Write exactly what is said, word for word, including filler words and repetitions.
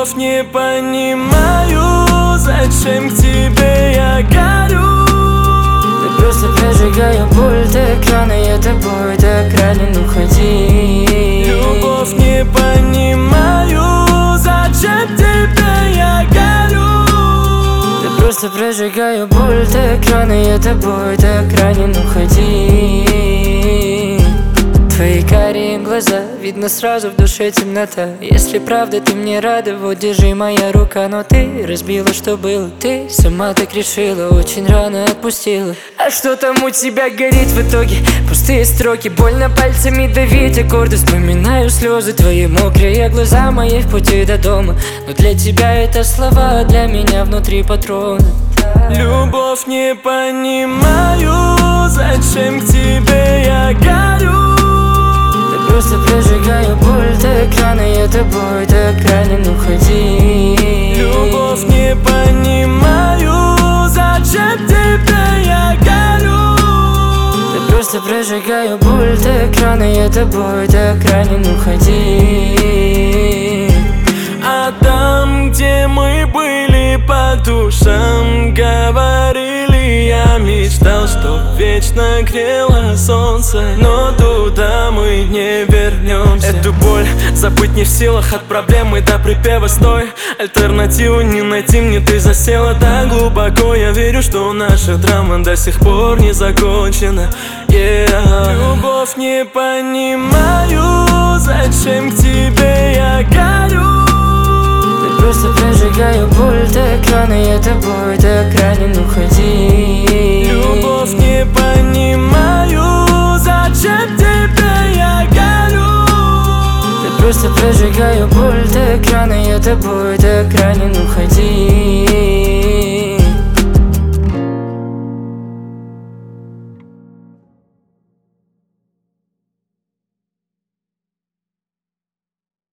Любовь, не понимаю, зачем к тебе я горю. Ты просто прожигаю боль, ты экран, и я тобой так ранен, уходи. Любовь, не понимаю, зачем к тебе я горю. Ты просто прожигаю боль, ты экран, и я тобой так ранен, уходи. Твои карие глаза, видно сразу в душе темнота. Если правда ты мне рада, вот держи моя рука. Но ты разбила, что было, ты сама так решила, очень рано отпустила. А что там у тебя горит в итоге? Пустые строки, больно пальцами давить аккорды. Вспоминаю слезы твои мокрые, глаза мои в пути до дома. Но для тебя это слова, а для меня внутри патроны. Любовь, не понимаю, зачем к тебе я горю. Просто прожигаю боль, ты экран, и я тобой так ранен, уходи. Любовь, не понимаю, зачем к тебе я горю. Ты просто прожигаю боль, ты экран, и я тобой так ранен, уходи. А там, где мы были по душам, говорили, я мечтал, что вечно грело солнце, но туда мы не вернемся. Эту боль забыть не в силах, от проблемы до припева стой. Альтернативу не найти мне, ты засела так глубоко. Я верю, что наша драма до сих пор не закончена. Yeah. Любовь, не понимаю, зачем к тебе я горю. Просто прожигаю боль, ты экран, и я тобой так ранен, уходи. Любовь, не понимаю, зачем к тебе я горю. Ты просто прожигаю боль, ты экран, и я тобой